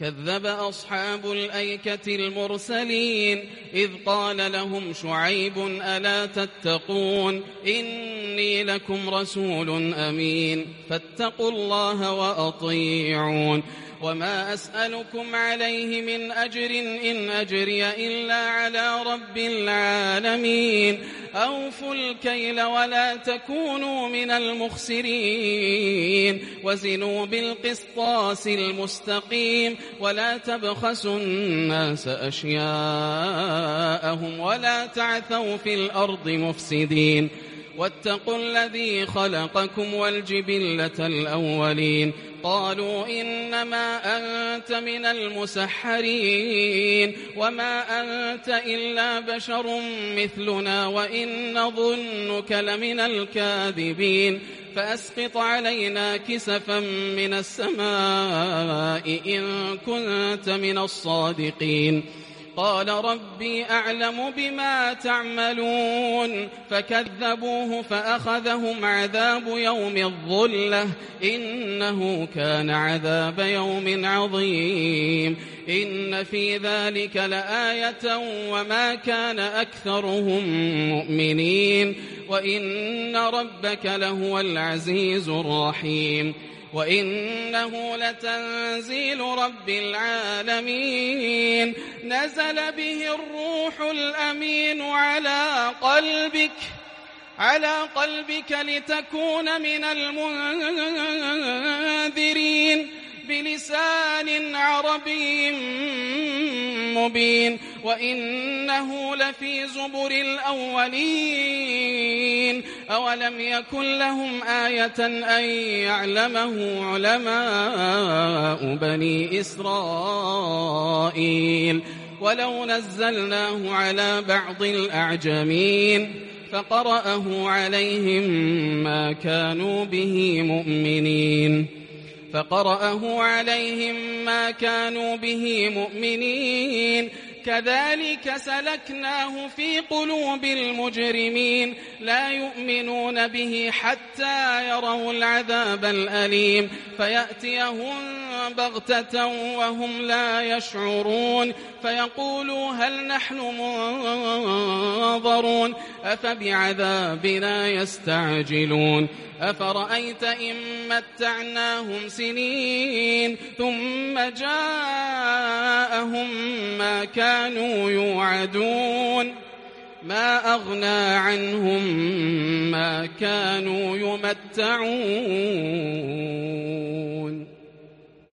كذب أصحاب الأيكة المرسلين إذ قال لهم شعيب ألا تتقون إني لكم رسول أمين فاتقوا الله وأطيعون وما أسألكم عليه من أجر إن أجري إلا على رب العالمين أوفوا الكيل ولا تكونوا من المخسرين وزنوا بالقسطاس المستقيم ولا تبخسوا الناس أشياءهم ولا تعثوا في الأرض مفسدين واتقوا الذي خلقكم والجبلة الأولين قالوا إنما أنت من المسحرين وما أنت إلا بشر مثلنا وإن نظنك لمن الكاذبين فأسقط علينا كسفا من السماء إن كنت من الصادقين قال ربي أعلم بما تعملون فكذبوه فأخذهم عذاب يوم الظلة إنه كان عذاب يوم عظيم إن في ذلك لآية وما كان أكثرهم مؤمنين وإن ربك لهو العزيز الرحيم وإنه لتنزيل رب العالمين نزل به الروح الأمين على قلبك لتكون من المنذرين بلسان عربي مبين وإنه لفي زبر الأولين أولم يكن لهم آية أن يعلمه علماء بني إسرائيل ولو نزلناه على بعض الأعجمين فقرأه عليهم ما كانوا به مؤمنين كذلك سلكناه في قلوب المجرمين لا يؤمنون به حتى يروا العذاب الأليم فيأتيهم بغتة وهم لا يشعرون فيقولوا هل نحن منظرون أفبعذابنا يستعجلون أفرأيت إن متعناهم سنين ثم جاءهم ما كانوا يوعدون ما أغنى عنهم ما كانوا يمتعون